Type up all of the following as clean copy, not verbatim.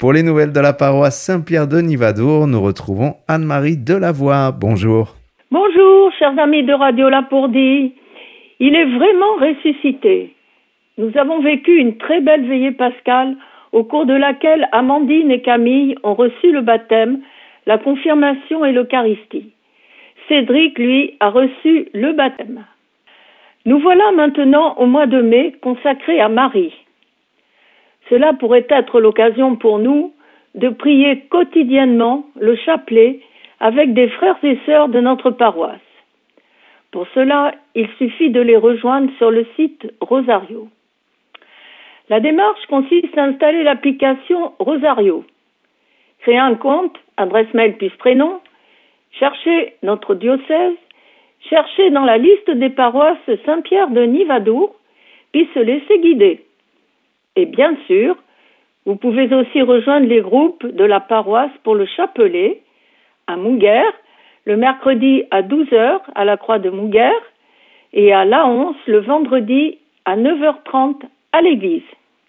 Pour les nouvelles de la paroisse Saint-Pierre de Nivadour, nous retrouvons Anne-Marie Delavoye. Bonjour. Bonjour, chers amis de Radio Lapourdie. Il est vraiment ressuscité. Nous avons vécu une très belle veillée pascale au cours de laquelle Amandine et Camille ont reçu le baptême, la confirmation et l'Eucharistie. Cédric, lui, a reçu le baptême. Nous voilà maintenant au mois de mai consacré à Marie. Cela pourrait être l'occasion pour nous de prier quotidiennement le chapelet avec des frères et sœurs de notre paroisse. Pour cela, il suffit de les rejoindre sur le site Rosario. La démarche consiste à installer l'application Rosario, créer un compte, adresse mail puis prénom, chercher notre diocèse, chercher dans la liste des paroisses Saint-Pierre de Nivadour, puis se laisser guider. Et bien sûr, vous pouvez aussi rejoindre les groupes de la paroisse pour le chapelet à Mouguère, le mercredi à 12h à la Croix de Mouguère et à Laonce le vendredi à 9h30 à l'église.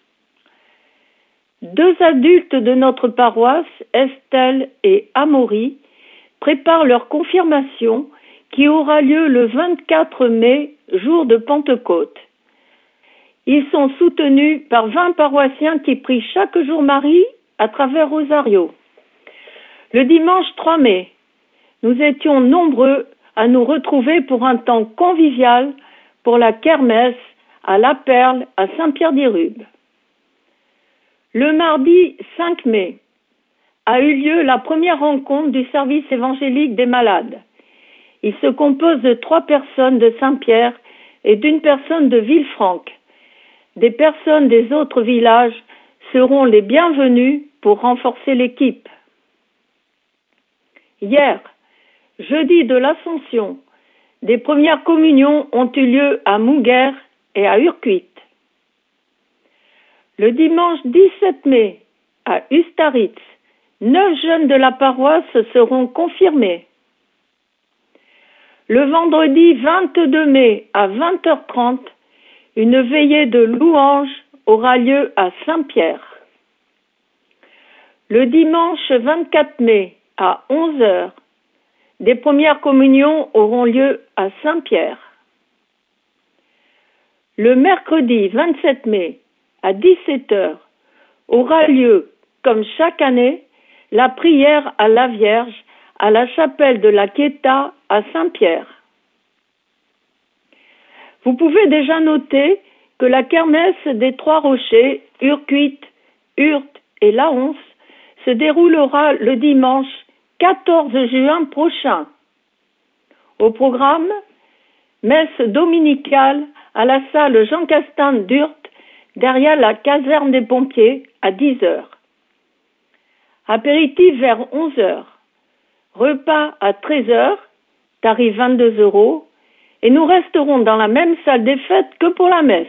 2 adultes de notre paroisse, Estelle et Amaury, préparent leur confirmation qui aura lieu le 24 mai, jour de Pentecôte. Ils sont soutenus par 20 paroissiens qui prient chaque jour Marie à travers Rosario. Le dimanche 3 mai, nous étions nombreux à nous retrouver pour un temps convivial pour la kermesse à La Perle à Saint-Pierre-d'Irube. Le mardi 5 mai a eu lieu la première rencontre du service évangélique des malades. Il se compose de 3 personnes de Saint-Pierre et d'une personne de Villefranche. Des personnes des autres villages seront les bienvenues pour renforcer l'équipe. Hier, jeudi de l'Ascension, des premières communions ont eu lieu à Mouguère et à Urquit. Le dimanche 17 mai, à Ustaritz, 9 jeunes de la paroisse seront confirmés. Le vendredi 22 mai à 20h30, une veillée de louanges aura lieu à Saint-Pierre. Le dimanche 24 mai à 11h, des premières communions auront lieu à Saint-Pierre. Le mercredi 27 mai à 17h aura lieu, comme chaque année, la prière à la Vierge à la chapelle de la Quieta à Saint-Pierre. Vous pouvez déjà noter que la kermesse des 3 rochers, Urquit, Urte et Laonce, se déroulera le dimanche 14 juin prochain. Au programme, messe dominicale à la salle Jean Castan d'Urte, derrière la caserne des pompiers, à 10h. Apéritif vers 11h. Repas à 13h, tarif 22 €, et nous resterons dans la même salle des fêtes que pour la messe.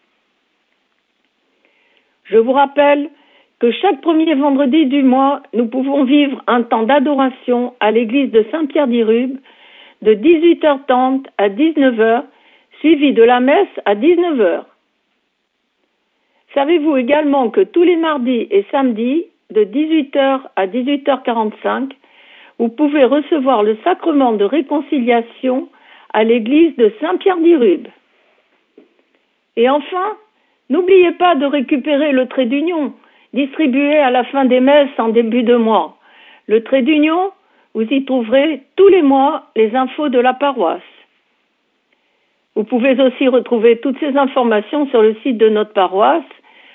Je vous rappelle que chaque premier vendredi du mois, nous pouvons vivre un temps d'adoration à l'église de Saint-Pierre-d'Irube de 18h30 à 19h, suivi de la messe à 19h. Savez-vous également que tous les mardis et samedis, de 18h à 18h45, vous pouvez recevoir le sacrement de réconciliation à l'église de Saint-Pierre-d'Irube. Et enfin, n'oubliez pas de récupérer le trait d'union, distribué à la fin des messes en début de mois. Le trait d'union, vous y trouverez tous les mois les infos de la paroisse. Vous pouvez aussi retrouver toutes ces informations sur le site de notre paroisse,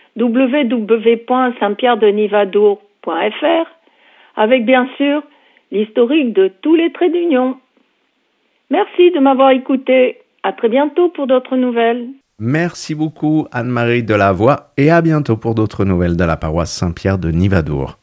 www.saintpierredenivadour.fr, avec bien sûr l'historique de tous les traits d'union. Merci de m'avoir écouté. À très bientôt pour d'autres nouvelles. Merci beaucoup Anne-Marie Delavoye et à bientôt pour d'autres nouvelles de la paroisse Saint-Pierre de Nivadour.